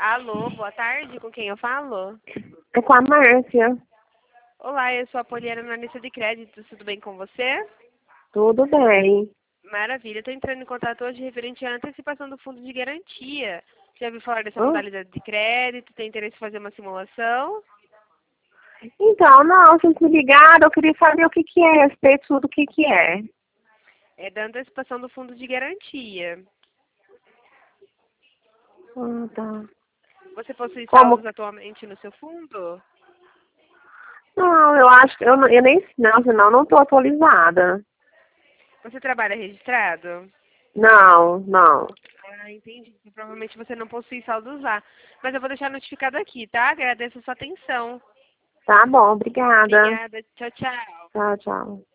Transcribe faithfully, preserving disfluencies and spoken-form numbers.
Alô, boa tarde, com quem eu falo? É com a Márcia. Olá, eu sou a Poliana, analista de crédito, tudo bem com você? Tudo bem. Maravilha, estou entrando em contato hoje referente à antecipação do fundo de garantia. Já ouviu falar dessa Hã? modalidade de crédito? Tem interesse em fazer uma simulação? Então, não, vocês me ligaram, eu queria saber o que que é, a respeito do que que é. É da antecipação do fundo de garantia. Ah, tá. Você possui Como? saldos atualmente no seu fundo? Não, eu acho que eu, não- eu nem, não, senão eu não estou atualizada. Você trabalha registrado? Não, não. Ah, entendi. Provavelmente você não possui saldos lá. Mas eu vou deixar notificado aqui, tá? Agradeço a sua atenção. Tá bom, obrigada. Obrigada. Tchau, tchau. Tchau, tchau.